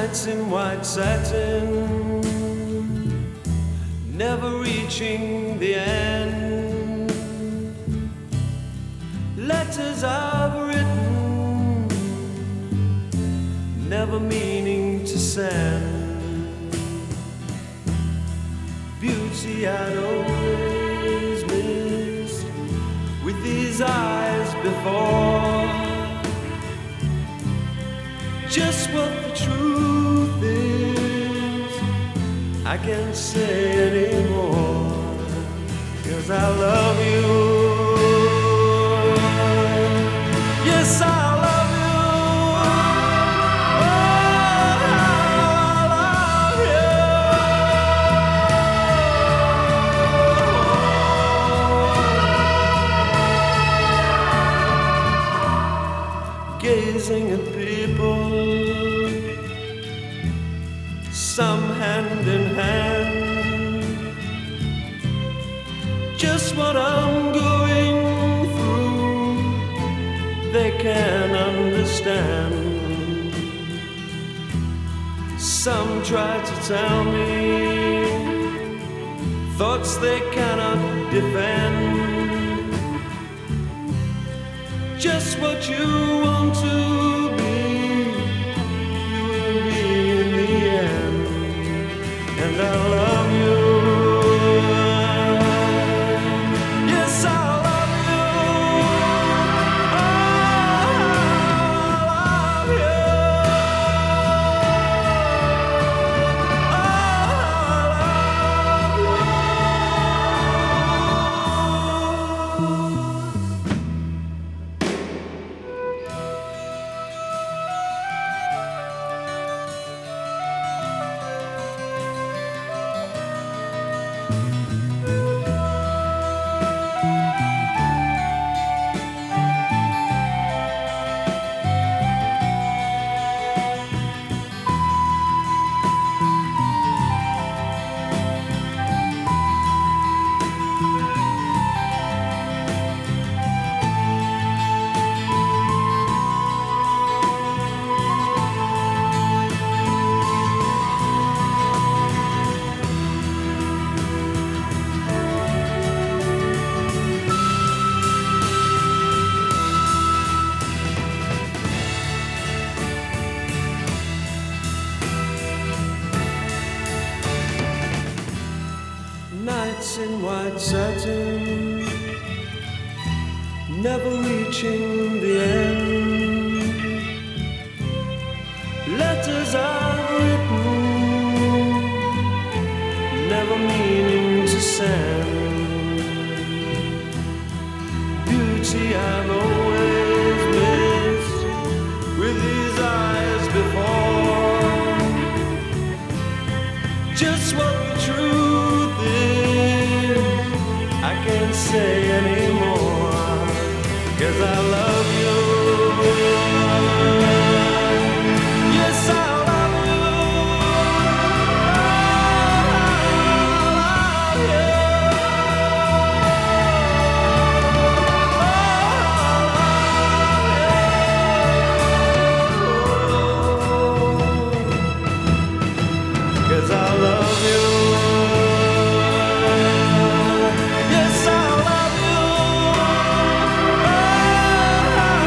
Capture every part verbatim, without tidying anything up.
Nights in white satin, never reaching the end. Letters I've written, never meaning to send. Beauty I'd always missed with these eyes before. Just what the truth is, I can't say anymore, 'cause I love you. Yes, I love you. Oh, I love you. Gazing at people, some hand in hand, just what I'm going through, they can understand. Some try to tell me thoughts they cannot defend. Just what you want to be, you will be in the end. And I love you. Yes, I love you. Oh, I love you. Oh, I love you. Nights in white satin, never reaching the end. Letters I've written, never meaning to send. Beauty I've always missed with these eyes before. Just what the truth is, I can't say anymore, 'cause I love you. Yes, I love you. I love you. Cause I love you. Yes, I love you. Oh,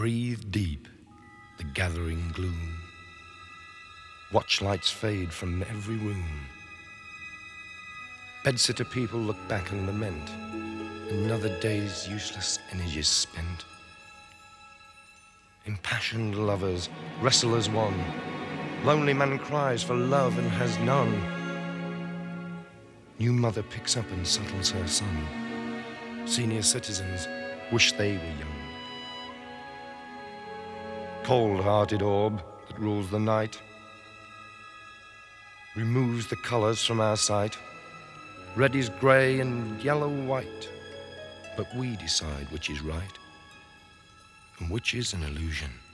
Breathe deep the gathering gloom. Watch lights fade from every room. Bedsitter people look back and lament. Another day's useless energy spent. Impassioned lovers wrestle as one. Lonely man cries for love and has none. New mother picks up and settles her son. Senior citizens wish they were young. Cold-hearted orb that rules the night removes the colors from our sight. Red is grey and yellow white, but we decide which is right and which is an illusion.